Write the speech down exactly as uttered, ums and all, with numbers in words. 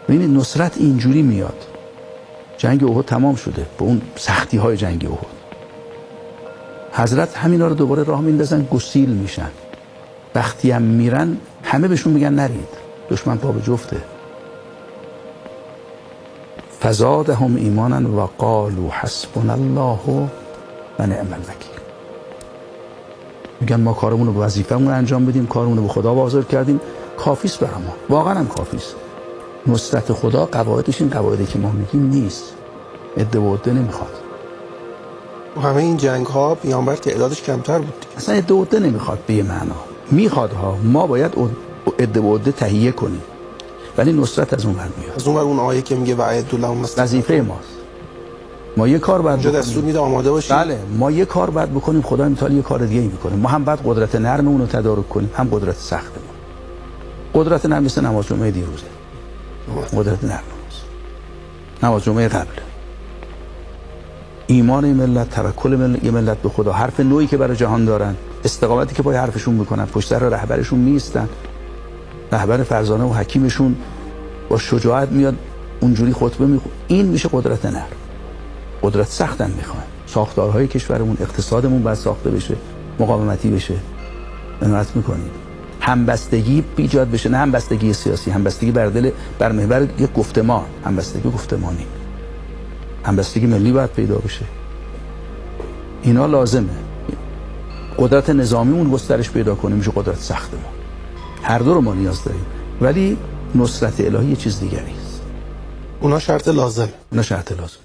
ببینید نصرت اینجوری میاد. جنگ احد تمام شده به اون سختی های جنگ احد. حضرت همینا رو دوباره راه میندازن، گسیل میشن. وقتی هم میرن همه بهشون میگن نرید، دشمن پا به جفته. فزادهم ایمانا و قالوا حسبنا الله و نعم الوکیل. میگن ما کارمون رو به وظیفه‌مون انجام بدیم، کارمون رو به خدا واظر کردیم، کافیست برای ما. واقعا هم کافیست. نصرت خدا قواعدش این قواعدی که ما میگیم نیست. عده و عده نمیخواد. همه این جنگ ها پیامبر تعدادش کمتر بود. اصلا عده و عده نمیخواد به یه معنا. میخواد ها، ما باید عده و عده تهیه کنیم. ولی نصرت از اون ور میاد. از اون ور اون آیه که میگه وعد لهم وظیفه ماست. ما یه کار باید بکنیم. دستور میده آماده باشیم. بله، ما یه کار باید بکنیم، خدا میتونه یه کار دیگه میکنه. ما هم باید قدرت نرممون رو تدارک کنیم، هم قدرت سختمون. قدرت نرم مثل نماز جمعه دیروزه. قدرت نرم نماز جمعه قبل. ایمان ملت، توکل ملت به خدا، حرف نوعی که برای جهان دارن، استقامتی که پای حرفشون میکنن، پشت سر رهبرشون میستن. رهبر فرزانه و حکیمشون با شجاعت میاد اونجوری خطبه میخونه. این میشه قدرت نرم. قدرت سخت هم میخوان. ساختارهای کشورمون، اقتصادمون باید ساخته بشه، مقاومتی بشه. عنایت میکنید. همبستگی ایجاد بشه، نه همبستگی سیاسی، همبستگی بر دل بر محور یک گفتمان، همبستگی گفتمانی. همبستگی ملی باید پیدا بشه. اینا لازمه. قدرت نظامیمون گسترش پیدا کنه، میشه قدرت سختمون. هر دو رو ما نیاز داریم. ولی نصرت الهی یه چیز دیگری است. اونا شرط لازم. اونا شرط لازم.